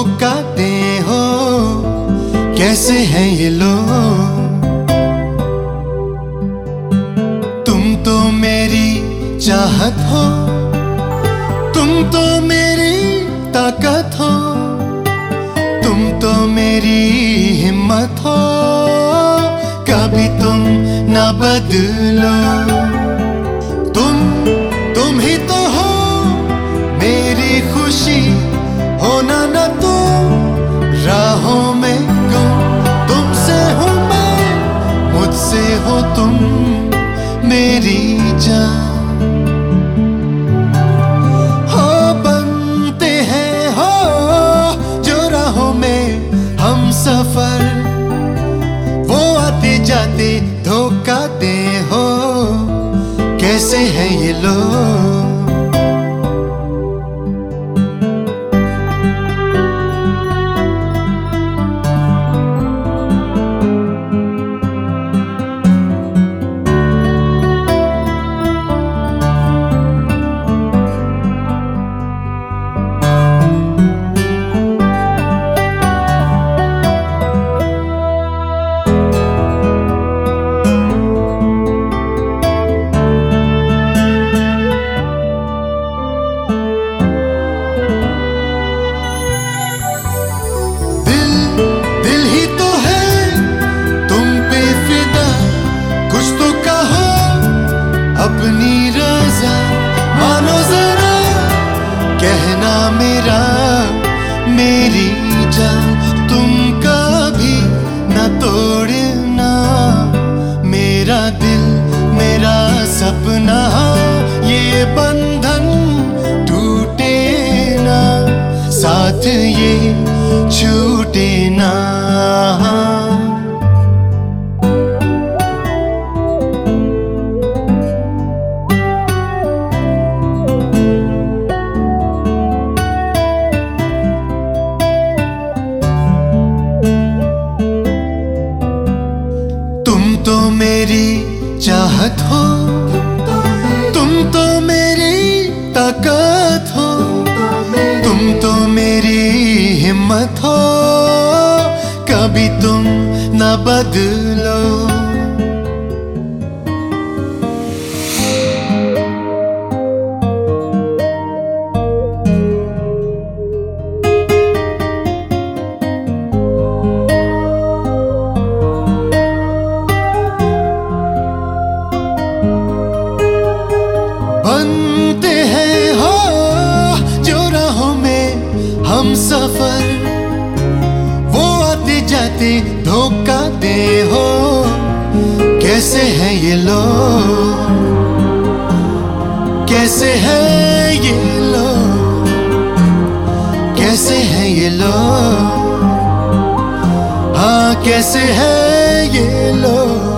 धोखा दे हो। कैसे हैं ये लोग? तुम तो मेरी चाहत हो, तुम तो मेरी ताकत हो, तुम तो मेरी हिम्मत हो। कभी तुम ना बदलो, तुम ही तो हो मेरी खुशी, होना ना तुम राहों में गुम। तुमसे हूँ मैं, मुझसे हो तुम मेरी जान। हो बनते हैं हो जो राहों में हम सफर, वो आते जाते धोखा दे हो। कैसे हैं ये लोग? अपनी रज़ा मानो जरा, कहना मेरा मेरी जान। तुम कभी न तोड़ना मेरा दिल मेरा सपना, ये बंधन टूटे ना, साथ ये छूटे ना। तो मेरी चाहत हो, तुम तो मेरी ताकत हो, तुम तो मेरी हिम्मत हो। कभी तुम ना बदलो, बनते हैं हो जो राहों में हम सफर, वो आते जाते धोखा दे हो। कैसे हैं ये लोग? कैसे हैं ये लोग? कैसे हैं ये लोग? हाँ कैसे हैं ये लोग?